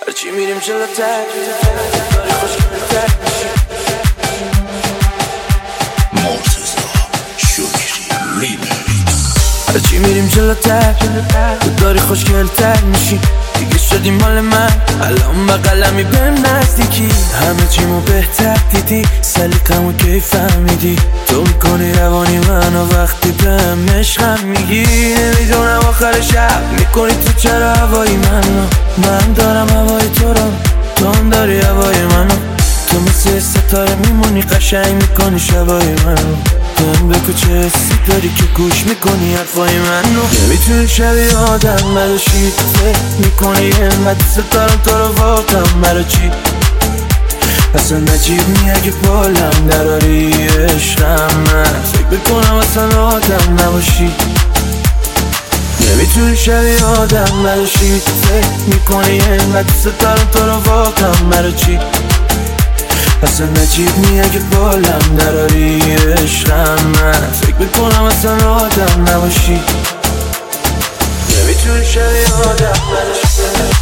هرچی میریم جلوتر داری خوشگلتر میشی. مرتضی شکری ریمیکس. هرچی میریم جلوتر داری خوشگلتر میشی. دیگه شدی مال من الان بقلمی بهم نزدیکی. همه چیمو بهتر دیدی سلیقمو کی فهمیدی. تو میکنی روانی منو وقتی بهم عشقم میگی. نمیدونم آخر شب میکنی تو چرا هوایی منو. من دارم هوای تو رو تو هم داری هوای منو. تو مثل ستاره میمونی قشنگ میکنی شبای منو. بهم بگو چه حسی داری که گوش میکنی حرفای منو. نمیتونی شبیه آدم باشی تو فکر میکنی اینقدر ستارم تو رو واقعم برا چی. اصلا نجیب نی اگه بالم دراری عشقم. من فکر بکنم اصلا آدم نباشی. نمیتونی شبیه آدم باشی تو فکر میکنی اینقدر ستارم تو رو واقعم برا چی. اصلا نجیب نی اگه بالم دراری عشقم. من فکر بکنم اصلا آدم نباشی. نمیتونی شبیه آدم باشی.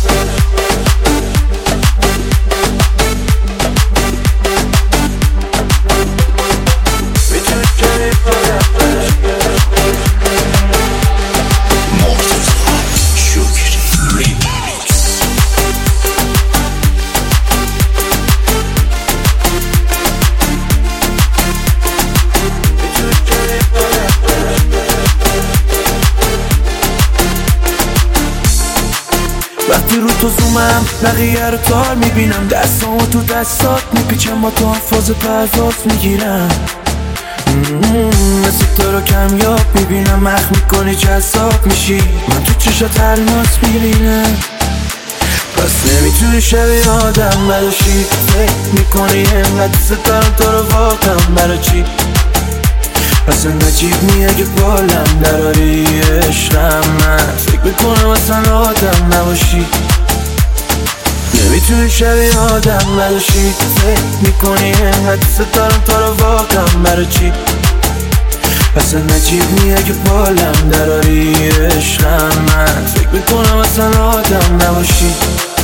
وقتی رو تو زومم بقیه رو تار میبینم. دستامو تو دستات میپیچم با تو فاز پرواز میگیرم. مثل تو رو کمیاب میبینم مخ میکنی جذاب میشی. من تو چشات الماس میبینم. پس نمیتونی شبیه آدم باشی فکر میکنی اینقدر ستارم تو رو واقعم برا چی. اصلا نجیب نی اگه بالم دراری عشقم. من فکر بکنم اصلا آدم نباشی. نمیتونی شبیه آدم باشی فکر میکنی اینقدر ستارم تو رو واقعم برا چی. اصلا نجیب نی اگه بالم دراری عشقم. من فکر بکنم اصلا آدم نباشی.